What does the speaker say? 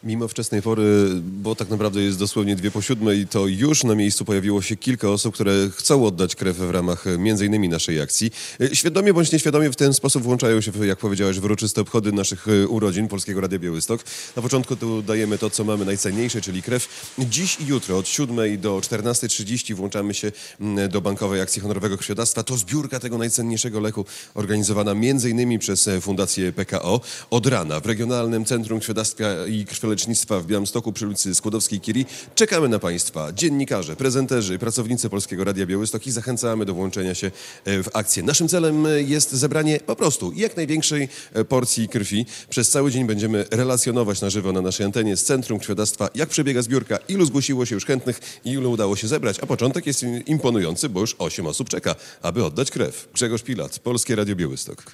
Mimo wczesnej pory, bo tak naprawdę jest dosłownie 2 po 7, to już na miejscu pojawiło się kilka osób, które chcą oddać krew w ramach między innymi naszej akcji. Świadomie bądź nieświadomie w ten sposób włączają się, jak powiedziałeś, w uroczyste obchody naszych urodzin Polskiego Radia Białystok. Na początku tu dajemy to, co mamy najcenniejsze, czyli krew. Dziś i jutro od 7 do 14:30 włączamy się do bankowej akcji honorowego krwiodawstwa. To zbiórka tego najcenniejszego leku organizowana między innymi przez Fundację PKO. Od rana w Regionalnym Centrum Krwiodawstwa i Krwiolecznictwa w Białymstoku przy ulicy Skłodowskiej-Curie czekamy na Państwa, dziennikarze, prezenterzy, pracownicy Polskiego Radia Białystok i zachęcamy do włączenia się w akcję. Naszym celem jest zebranie po prostu jak największej porcji krwi. Przez cały dzień będziemy relacjonować na żywo na naszej antenie z Centrum Krwiodawstwa, jak przebiega zbiórka, ilu zgłosiło się już chętnych i ilu udało się zebrać, a początek jest imponujący, bo już 8 osób czeka, aby oddać krew. Grzegorz Pilat, Polskie Radio Białystok.